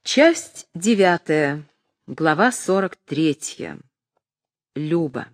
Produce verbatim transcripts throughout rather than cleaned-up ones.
Часть девятая, глава сорок третья. Люба.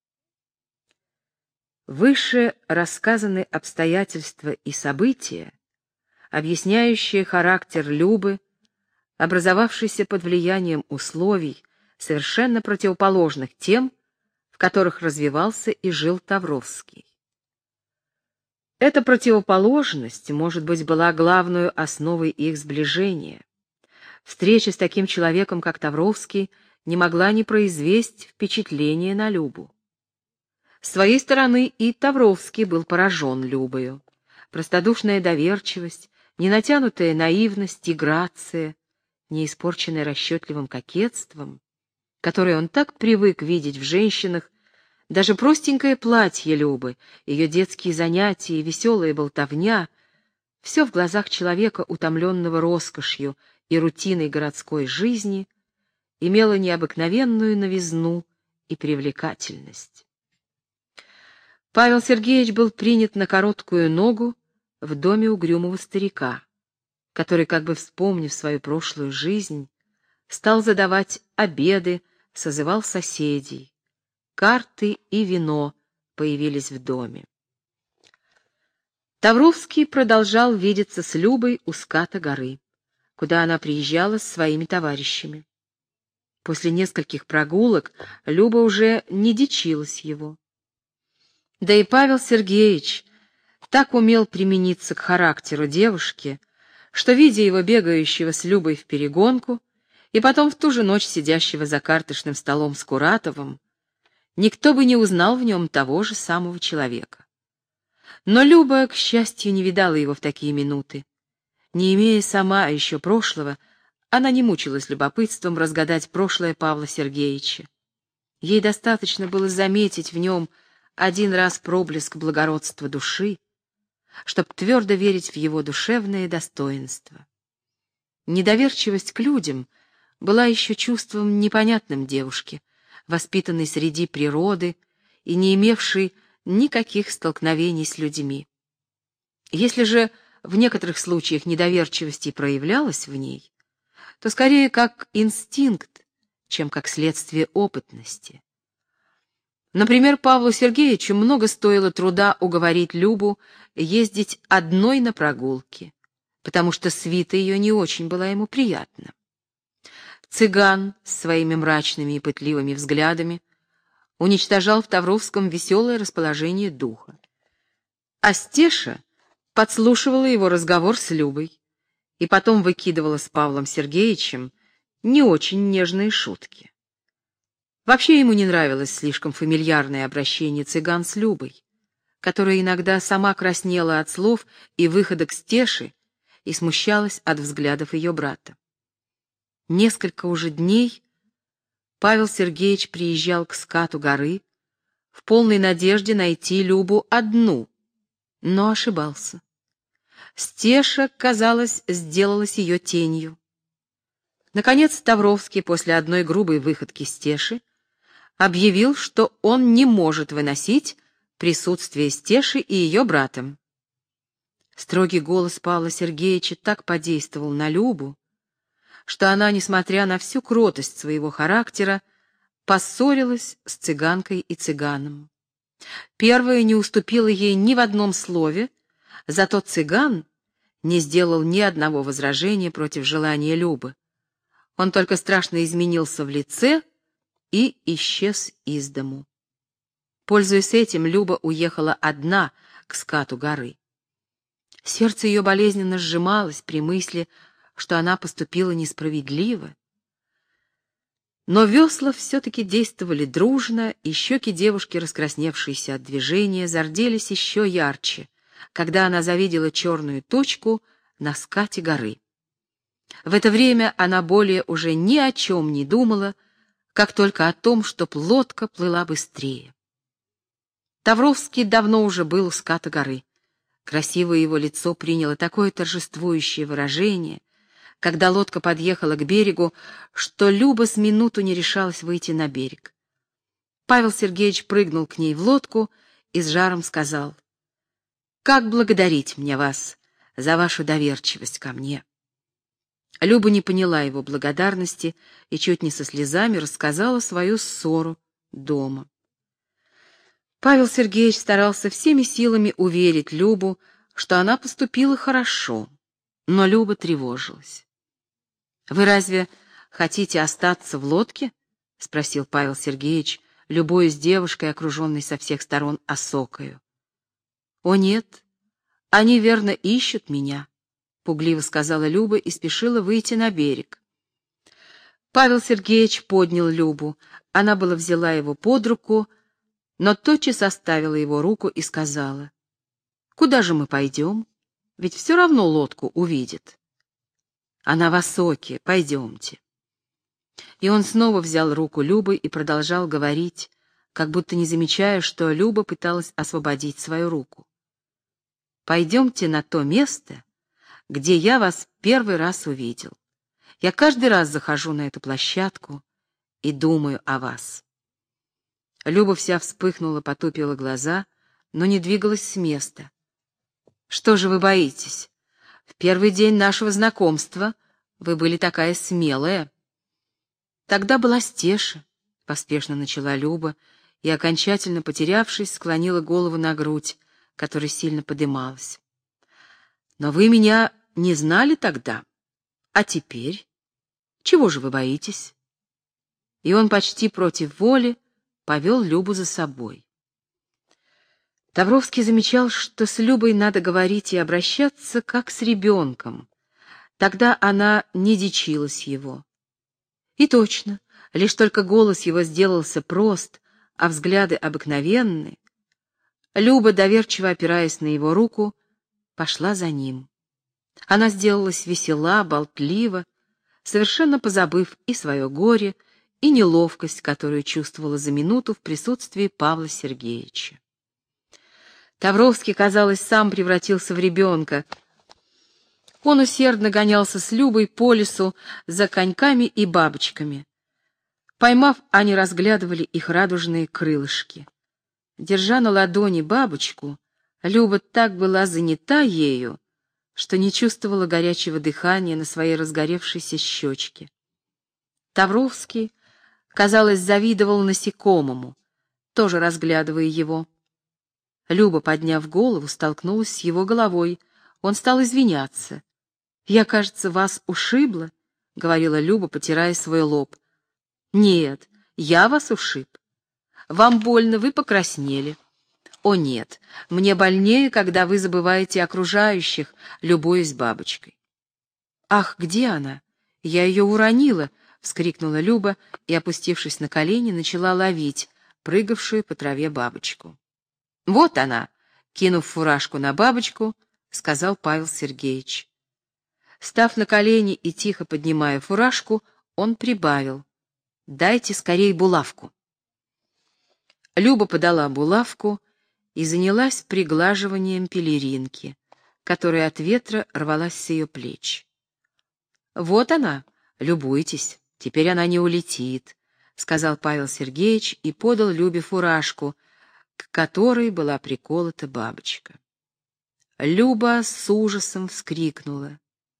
Выше рассказаны обстоятельства и события, объясняющие характер Любы, образовавшийся под влиянием условий, совершенно противоположных тем, в которых развивался и жил Тавровский. Эта противоположность, может быть, была главной основой их сближения. Встреча с таким человеком, как Тавровский, не могла не произвести впечатление на Любу. С своей стороны и Тавровский был поражен Любою. Простодушная доверчивость, ненатянутая наивность и грация, не испорченная расчетливым кокетством, которое он так привык видеть в женщинах, даже простенькое платье Любы, ее детские занятия и веселая болтовня — все в глазах человека, утомленного роскошью и рутиной городской жизни, имело необыкновенную новизну и привлекательность. Павел Сергеевич был принят на короткую ногу в доме угрюмого старика, который, как бы вспомнив свою прошлую жизнь, стал задавать обеды, созывал соседей. Карты и вино появились в доме. Тавровский продолжал видеться с Любой у ската горы, куда она приезжала с своими товарищами. После нескольких прогулок Люба уже не дичилась его. Да и Павел Сергеевич так умел примениться к характеру девушки, что, видя его бегающего с Любой вперегонку и потом в ту же ночь сидящего за карточным столом с Куратовым, никто бы не узнал в нем того же самого человека. Но Люба, к счастью, не видала его в такие минуты. Не имея сама еще прошлого, она не мучилась любопытством разгадать прошлое Павла Сергеевича. Ей достаточно было заметить в нем один раз проблеск благородства души, чтобы твердо верить в его душевное достоинство. Недоверчивость к людям была еще чувством непонятным девушке, воспитанной среди природы и не имевшей никаких столкновений с людьми. Если же в некоторых случаях недоверчивость и проявлялась в ней, то скорее как инстинкт, чем как следствие опытности. Например, Павлу Сергеевичу много стоило труда уговорить Любу ездить одной на прогулки, потому что свита ее не очень была ему приятна. Цыган с своими мрачными и пытливыми взглядами уничтожал в Тавровском веселое расположение духа. А Стеша подслушивала его разговор с Любой и потом выкидывала с Павлом Сергеевичем не очень нежные шутки. Вообще ему не нравилось слишком фамильярное обращение цыган с Любой, которая иногда сама краснела от слов и выходок Стеши и смущалась от взглядов ее брата. Несколько уже дней Павел Сергеевич приезжал к скату горы в полной надежде найти Любу одну, но ошибался. Стеша, казалось, сделалась ее тенью. Наконец Тавровский после одной грубой выходки Стеши объявил, что он не может выносить присутствие Стеши и ее брата. Строгий голос Павла Сергеевича так подействовал на Любу, что она, несмотря на всю кротость своего характера, поссорилась с цыганкой и цыганом. Первая не уступила ей ни в одном слове, зато цыган не сделал ни одного возражения против желания Любы. Он только страшно изменился в лице и исчез из дому. Пользуясь этим, Люба уехала одна к скату горы. Сердце ее болезненно сжималось при мысли, что она поступила несправедливо. Но весла все-таки действовали дружно, и щеки девушки, раскрасневшиеся от движения, зарделись еще ярче, когда она завидела черную точку на скате горы. В это время она более уже ни о чем не думала, как только о том, чтоб лодка плыла быстрее. Тавровский давно уже был у ската горы. Красивое его лицо приняло такое торжествующее выражение, когда лодка подъехала к берегу, что Люба с минуту не решалась выйти на берег. Павел Сергеевич прыгнул к ней в лодку и с жаром сказал: «Как благодарить мне вас за вашу доверчивость ко мне?» Люба не поняла его благодарности и чуть не со слезами рассказала свою ссору дома. Павел Сергеевич старался всеми силами уверить Любу, что она поступила хорошо, но Люба тревожилась. «Вы разве хотите остаться в лодке?» — спросил Павел Сергеевич, любуясь девушкой, окруженной со всех сторон осокою. «О нет, они, верно, ищут меня», — пугливо сказала Люба и спешила выйти на берег. Павел Сергеевич поднял Любу. Она была взяла его под руку, но тотчас оставила его руку и сказала: «Куда же мы пойдем? Ведь все равно лодку увидит». «Она в осоке, пойдемте». И он снова взял руку Любы и продолжал говорить, как будто не замечая, что Люба пыталась освободить свою руку. «Пойдемте на то место, где я вас первый раз увидел. Я каждый раз захожу на эту площадку и думаю о вас». Люба вся вспыхнула, потупила глаза, но не двигалась с места. «Что же вы боитесь? В первый день нашего знакомства вы были такая смелая». «Тогда была Стеша», — поспешно начала Люба, и, окончательно потерявшись, склонила голову на грудь, которая сильно подымалась. «Но вы меня не знали тогда, а теперь? Чего же вы боитесь?» И он почти против воли повел Любу за собой. Тавровский замечал, что с Любой надо говорить и обращаться, как с ребенком. Тогда она не дичилась его. И точно, лишь только голос его сделался прост, а взгляды обыкновенны, Люба, доверчиво опираясь на его руку, пошла за ним. Она сделалась весела, болтлива, совершенно позабыв и свое горе, и неловкость, которую чувствовала за минуту в присутствии Павла Сергеевича. Тавровский, казалось, сам превратился в ребенка. Он усердно гонялся с Любой по лесу за коньками и бабочками. Поймав, они разглядывали их радужные крылышки. Держа на ладони бабочку, Люба так была занята ею, что не чувствовала горячего дыхания на своей разгоревшейся щечке. Тавровский, казалось, завидовал насекомому, тоже разглядывая его. Люба, подняв голову, столкнулась с его головой. Он стал извиняться. «Я, кажется, вас ушибла», — говорила Люба, потирая свой лоб. «Нет, я вас ушиб. Вам больно, вы покраснели». «О нет, мне больнее, когда вы забываете окружающих, любуясь бабочкой». «Ах, где она? Я ее уронила», — вскрикнула Люба и, опустившись на колени, начала ловить прыгавшую по траве бабочку. «Вот она», — кинув фуражку на бабочку, сказал Павел Сергеевич. Став на колени и тихо поднимая фуражку, он прибавил: «Дайте скорей булавку». Люба подала булавку и занялась приглаживанием пелеринки, которая от ветра рвалась с ее плеч. «Вот она, любуйтесь, теперь она не улетит», — сказал Павел Сергеевич и подал Любе фуражку, к которой была приколота бабочка. Люба с ужасом вскрикнула.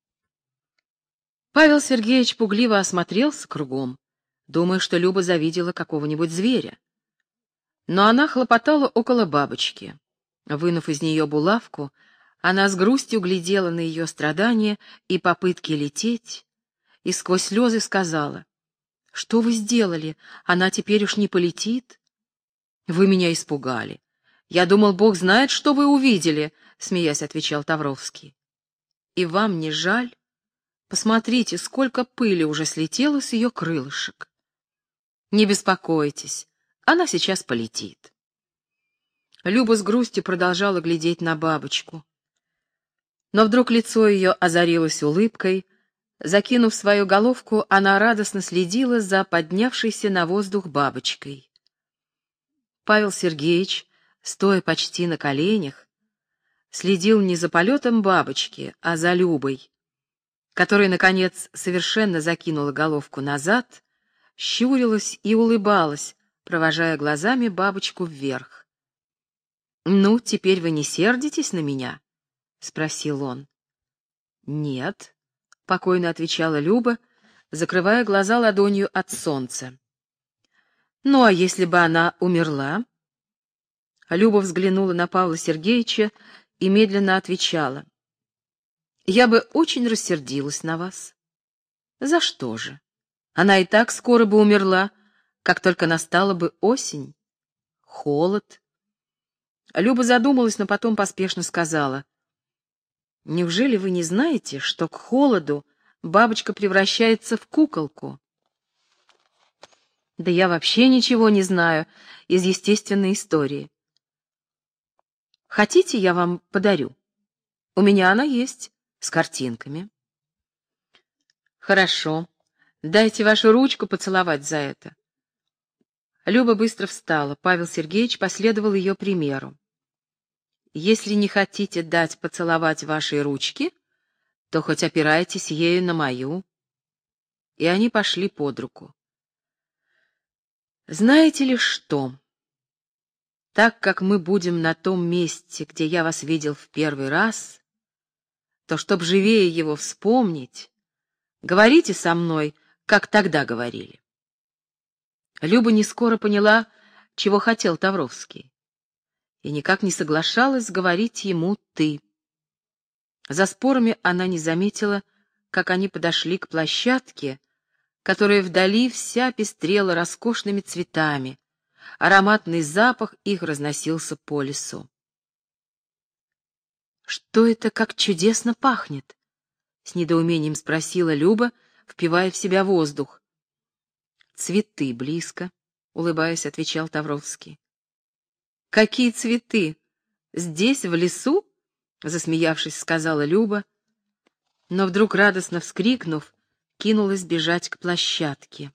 Павел Сергеевич пугливо осмотрелся кругом, думая, что Люба завидела какого-нибудь зверя. Но она хлопотала около бабочки. Вынув из нее булавку, она с грустью глядела на ее страдания и попытки лететь, и сквозь слезы сказала: «Что вы сделали? Она теперь уж не полетит?» «Вы меня испугали. Я думал, Бог знает, что вы увидели», — смеясь отвечал Тавровский. «И вам не жаль? Посмотрите, сколько пыли уже слетело с ее крылышек». «Не беспокойтесь, она сейчас полетит». Люба с грустью продолжала глядеть на бабочку. Но вдруг лицо ее озарилось улыбкой. Закинув свою головку, она радостно следила за поднявшейся на воздух бабочкой. Павел Сергеевич, стоя почти на коленях, следил не за полетом бабочки, а за Любой, которая, наконец, совершенно закинула головку назад, щурилась и улыбалась, провожая глазами бабочку вверх. «Ну, теперь вы не сердитесь на меня?» — спросил он. «Нет, — покойно отвечала Люба, закрывая глаза ладонью от солнца. «Ну, а если бы она умерла?» Люба взглянула на Павла Сергеевича и медленно отвечала. «Я бы очень рассердилась на вас». «За что же? Она и так скоро бы умерла, как только настала бы осень. Холод». Люба задумалась, но потом поспешно сказала. «Неужели вы не знаете, что к холоду бабочка превращается в куколку?» «Да я вообще ничего не знаю из естественной истории. Хотите, я вам подарю? У меня она есть, с картинками». «Хорошо. Дайте вашу ручку поцеловать за это». Люба быстро встала. Павел Сергеевич последовал ее примеру. «Если не хотите дать поцеловать вашей ручки, то хоть опирайтесь ею на мою». И они пошли под руку. «Знаете ли что? Так как мы будем на том месте, где я вас видел в первый раз, то, чтоб живее его вспомнить, говорите со мной, как тогда говорили». Люба не скоро поняла, чего хотел Тавровский, и никак не соглашалась говорить ему «ты». За спорами она не заметила, как они подошли к площадке, которая вдали вся пестрела роскошными цветами, ароматный запах их разносился по лесу. «Что это как чудесно пахнет?» — с недоумением спросила Люба, впивая в себя воздух. «Цветы близко», — улыбаясь, отвечал Тавровский. «Какие цветы? Здесь, в лесу?» — засмеявшись, сказала Люба, но вдруг, радостно вскрикнув, кинулась бежать к площадке.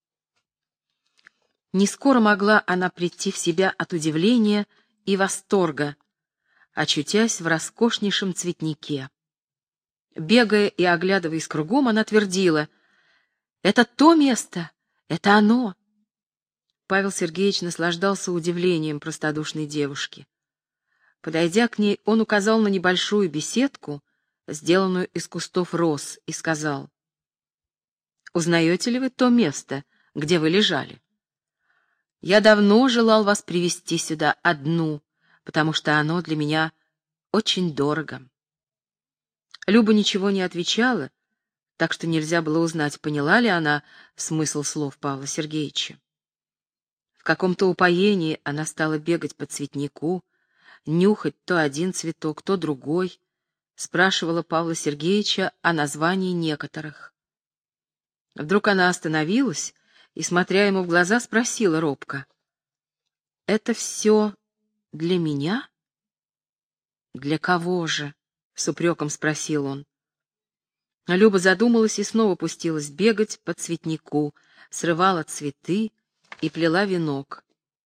Не скоро могла она прийти в себя от удивления и восторга, очутясь в роскошнейшем цветнике. Бегая и оглядываясь кругом, она твердила: «Это то место! Это оно!» Павел Сергеевич наслаждался удивлением простодушной девушки. Подойдя к ней, он указал на небольшую беседку, сделанную из кустов роз, и сказал: «Узнаете ли вы то место, где вы лежали? Я давно желал вас привести сюда одну, потому что оно для меня очень дорого». Люба ничего не отвечала, так что нельзя было узнать, поняла ли она смысл слов Павла Сергеевича. В каком-то упоении она стала бегать по цветнику, нюхать то один цветок, то другой, спрашивала Павла Сергеевича о названии некоторых. Вдруг она остановилась и, смотря ему в глаза, спросила робко: «Это все для меня?» «Для кого же?» — с упреком спросил он. Люба задумалась и снова пустилась бегать по цветнику, срывала цветы и плела венок.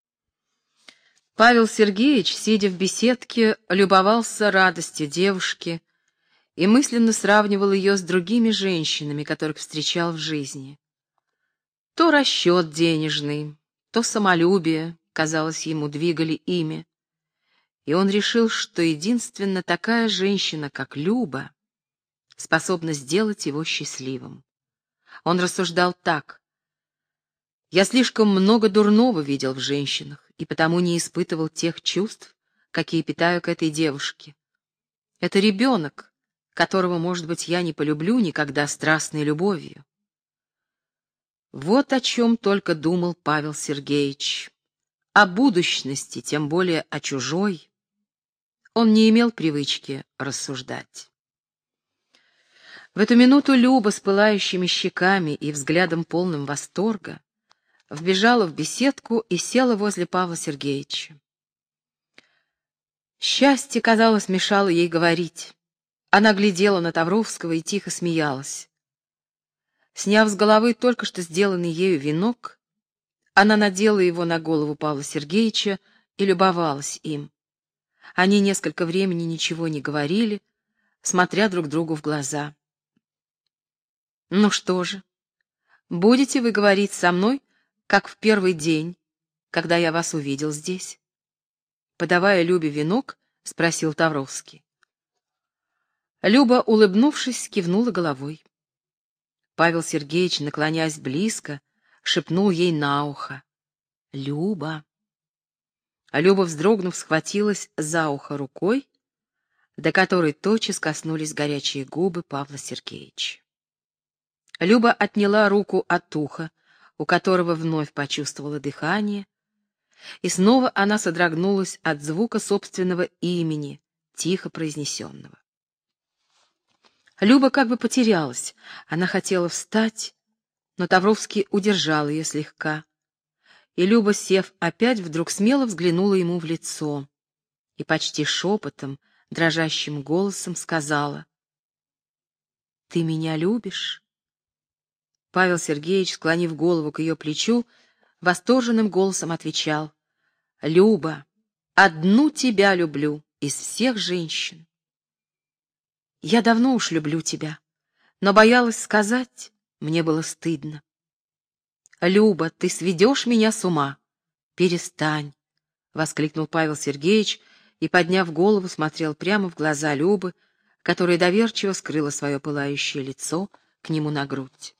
Павел Сергеевич, сидя в беседке, любовался радостью девушки и мысленно сравнивал ее с другими женщинами, которых встречал в жизни. То расчет денежный, то самолюбие, казалось, ему двигали ими, и он решил, что единственно такая женщина, как Люба, способна сделать его счастливым. Он рассуждал так: «Я слишком много дурного видел в женщинах и потому не испытывал тех чувств, какие питаю к этой девушке. Это ребенок, которого, может быть, я не полюблю никогда страстной любовью». Вот о чем только думал Павел Сергеевич. О будущности, тем более о чужой, он не имел привычки рассуждать. В эту минуту Люба с пылающими щеками и взглядом полным восторга вбежала в беседку и села возле Павла Сергеевича. Счастье, казалось, мешало ей говорить. Она глядела на Тавровского и тихо смеялась. Сняв с головы только что сделанный ею венок, она надела его на голову Павла Сергеевича и любовалась им. Они несколько времени ничего не говорили, смотря друг другу в глаза. «Ну что же, будете вы говорить со мной, как в первый день, когда я вас увидел здесь?» Подавая Любе венок, спросил Тавровский. Люба, улыбнувшись, кивнула головой. Павел Сергеевич, наклоняясь близко, шепнул ей на ухо: «Люба». А Люба, вздрогнув, схватилась за ухо рукой, до которой тотчас коснулись горячие губы Павла Сергеевича. Люба отняла руку от уха, у которого вновь почувствовала дыхание, и снова она содрогнулась от звука собственного имени, тихо произнесенного. Люба как бы потерялась. Она хотела встать, но Тавровский удержал ее слегка. И Люба, сев опять, вдруг смело взглянула ему в лицо и почти шепотом, дрожащим голосом сказала: «Ты меня любишь?» Павел Сергеевич, склонив голову к ее плечу, восторженным голосом отвечал: «Люба, одну тебя люблю из всех женщин». «Я давно уж люблю тебя, но боялась сказать, мне было стыдно». «Люба, ты сведешь меня с ума. Перестань», — воскликнул Павел Сергеевич и, подняв голову, смотрел прямо в глаза Любы, которая доверчиво скрыла свое пылающее лицо к нему на грудь.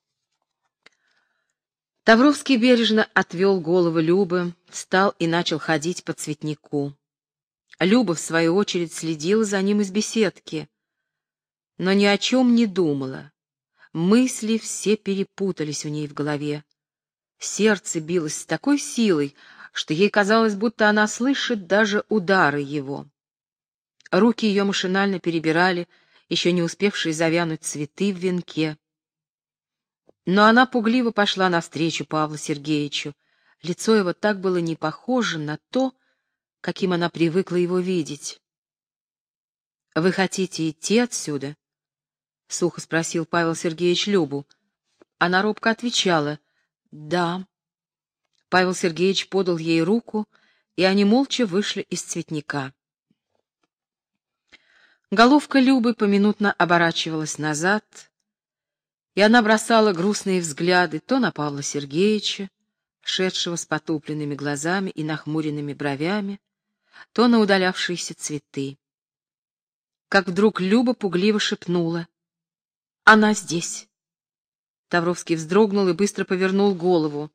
Тавровский бережно отвел голову Любы, встал и начал ходить по цветнику. Люба, в свою очередь, следила за ним из беседки, но ни о чем не думала. Мысли все перепутались у ней в голове. Сердце билось с такой силой, что ей казалось, будто она слышит даже удары его. Руки ее машинально перебирали еще не успевшие завянуть цветы в венке. Но она пугливо пошла навстречу Павлу Сергеевичу. Лицо его так было не похоже на то, каким она привыкла его видеть. «Вы хотите идти отсюда?» — сухо спросил Павел Сергеевич Любу. Она робко отвечала: «Да». Павел Сергеевич подал ей руку, и они молча вышли из цветника. Головка Любы поминутно оборачивалась назад, и она бросала грустные взгляды то на Павла Сергеевича, шедшего с потупленными глазами и нахмуренными бровями, то на удалявшиеся цветы. Как вдруг Люба пугливо шепнула: «Она здесь». Тавровский вздрогнул и быстро повернул голову.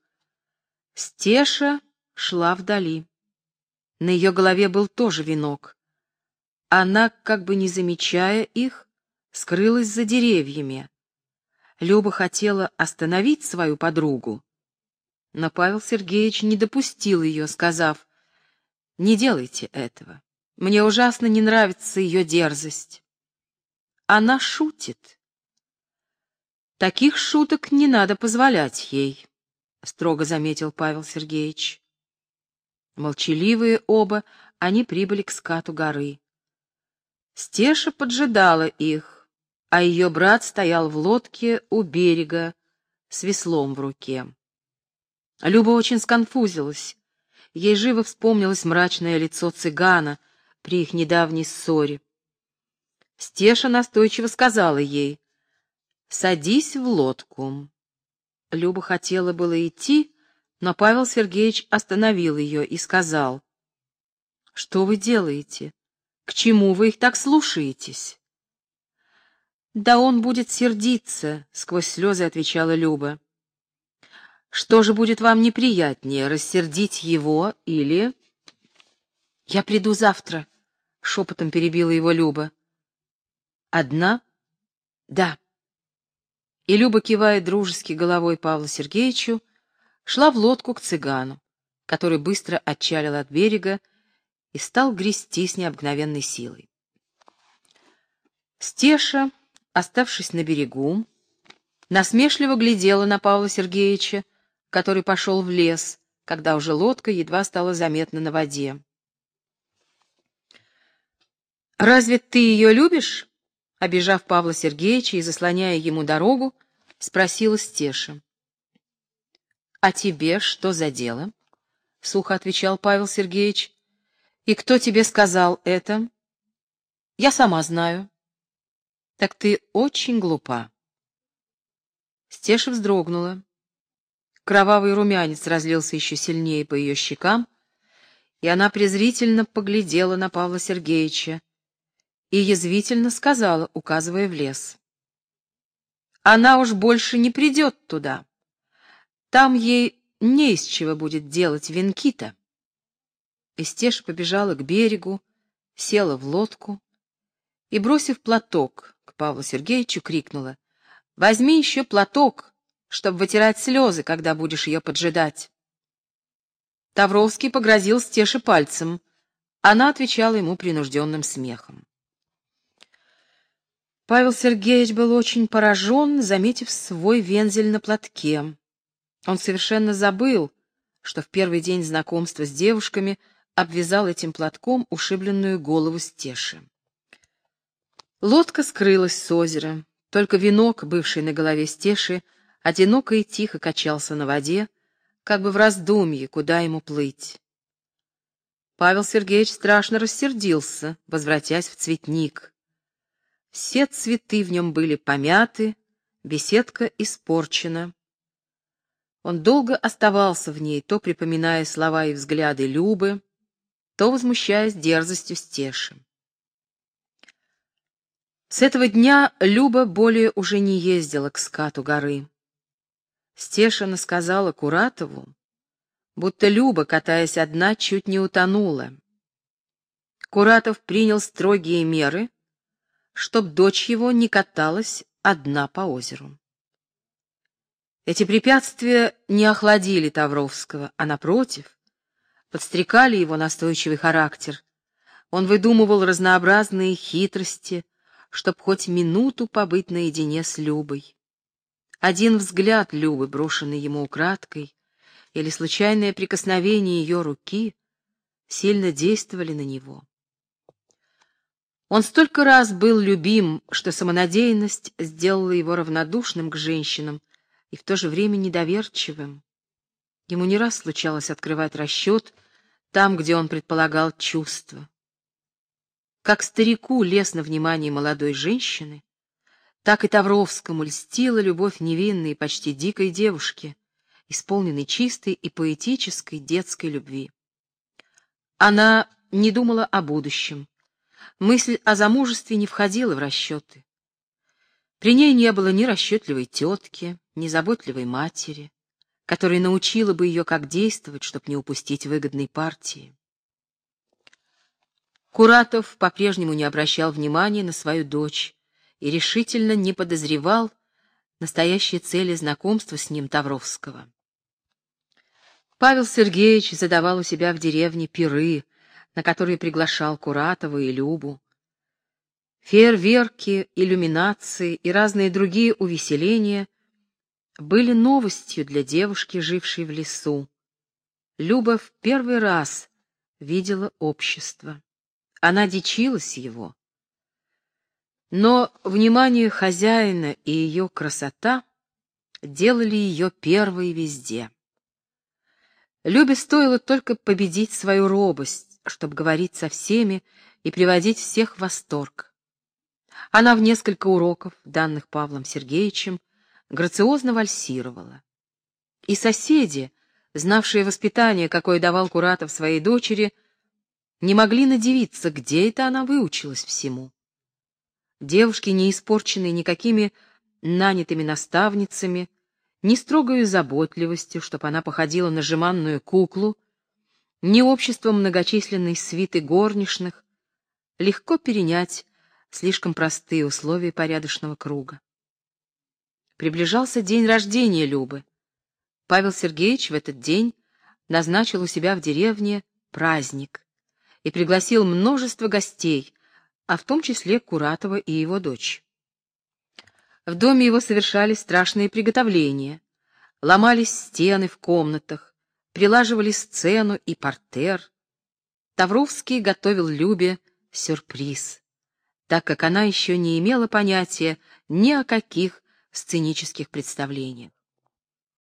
Стеша шла вдали. На ее голове был тоже венок. Она, как бы не замечая их, скрылась за деревьями. Люба хотела остановить свою подругу, но Павел Сергеевич не допустил ее, сказав: «Не делайте этого. Мне ужасно не нравится ее дерзость. Она шутит. Таких шуток не надо позволять ей», — строго заметил Павел Сергеевич. Молчаливые оба, они прибыли к скату горы. Стеша поджидала их, а ее брат стоял в лодке у берега с веслом в руке. Люба очень сконфузилась. Ей живо вспомнилось мрачное лицо цыгана при их недавней ссоре. Стеша настойчиво сказала ей: «Садись в лодку». Люба хотела было идти, но Павел Сергеевич остановил ее и сказал: «Что вы делаете? К чему вы их так слушаетесь?» «Да он будет сердиться», — сквозь слезы отвечала Люба. «Что же будет вам неприятнее, рассердить его или...» «Я приду завтра», — шепотом перебила его Люба. «Одна?» «Да». И Люба, кивая дружески головой Павлу Сергеевичу, шла в лодку к цыгану, который быстро отчалил от берега и стал грести с необыкновенной силой. Стеша, оставшись на берегу, насмешливо глядела на Павла Сергеевича, который пошел в лес, когда уже лодка едва стала заметна на воде. «Разве ты ее любишь?» — обижав Павла Сергеевича и заслоняя ему дорогу, спросила Стеша. «А тебе что за дело?» — сухо отвечал Павел Сергеевич. «И кто тебе сказал это?» «Я сама знаю». «Так ты очень глупа». Стеша вздрогнула. Кровавый румянец разлился еще сильнее по ее щекам, и она презрительно поглядела на Павла Сергеевича, и язвительно сказала, указывая в лес: «Она уж больше не придет туда. Там ей не из чего будет делать венки-то». И Стеша побежала к берегу, села в лодку и, бросив платок к Павлу Сергеевичу, крикнула: «Возьми еще платок, чтобы вытирать слезы, когда будешь ее поджидать». Тавровский погрозил Стеше пальцем. Она отвечала ему принужденным смехом. Павел Сергеевич был очень поражен, заметив свой вензель на платке. Он совершенно забыл, что в первый день знакомства с девушками обвязал этим платком ушибленную голову Стеши. Лодка скрылась с озера, только венок, бывший на голове Стеши, одиноко и тихо качался на воде, как бы в раздумье, куда ему плыть. Павел Сергеевич страшно рассердился, возвратясь в цветник. Все цветы в нем были помяты, беседка испорчена. Он долго оставался в ней, то припоминая слова и взгляды Любы, то возмущаясь дерзостью Стеши. С этого дня Люба более уже не ездила к скату горы. Стеша насказала Куратову, будто Люба, катаясь одна, чуть не утонула. Куратов принял строгие меры, чтоб дочь его не каталась одна по озеру. Эти препятствия не охладили Тавровского, а, напротив, подстрекали его настойчивый характер. Он выдумывал разнообразные хитрости, чтоб хоть минуту побыть наедине с Любой. Один взгляд Любы, брошенный ему украдкой, или случайное прикосновение ее руки, сильно действовали на него. Он столько раз был любим, что самонадеянность сделала его равнодушным к женщинам и в то же время недоверчивым. Ему не раз случалось открывать расчет там, где он предполагал чувства. Как старику лестно внимание молодой женщины, так и Тавровскому льстила любовь невинной и почти дикой девушки, исполненной чистой и поэтической детской любви. Она не думала о будущем. Мысль о замужестве не входила в расчеты. При ней не было ни расчетливой тетки, ни заботливой матери, которая научила бы ее, как действовать, чтобы не упустить выгодной партии. Куратов по-прежнему не обращал внимания на свою дочь и решительно не подозревал настоящей цели знакомства с ним Тавровского. Павел Сергеевич задавал у себя в деревне пиры, на которые приглашал Куратова и Любу. Фейерверки, иллюминации и разные другие увеселения были новостью для девушки, жившей в лесу. Люба в первый раз видела общество. Она дичилась его. Но внимание хозяина и ее красота делали ее первой везде. Любе стоило только победить свою робость, чтобы говорить со всеми и приводить всех в восторг. Она в несколько уроков, данных Павлом Сергеевичем, грациозно вальсировала. И соседи, знавшие воспитание, какое давал Куратов своей дочери, не могли надивиться, где это она выучилась всему. Девушки, не испорченные никакими нанятыми наставницами, ни строгою заботливостью, чтобы она походила на жеманную куклу, ни обществом многочисленной свиты горничных, легко перенять слишком простые условия порядочного круга. Приближался день рождения Любы. Павел Сергеевич в этот день назначил у себя в деревне праздник и пригласил множество гостей, а в том числе Куратова и его дочь. В доме его совершали страшные приготовления, ломались стены в комнатах, прилаживали сцену и партер. Тавровский готовил Любе сюрприз, так как она еще не имела понятия ни о каких сценических представлениях.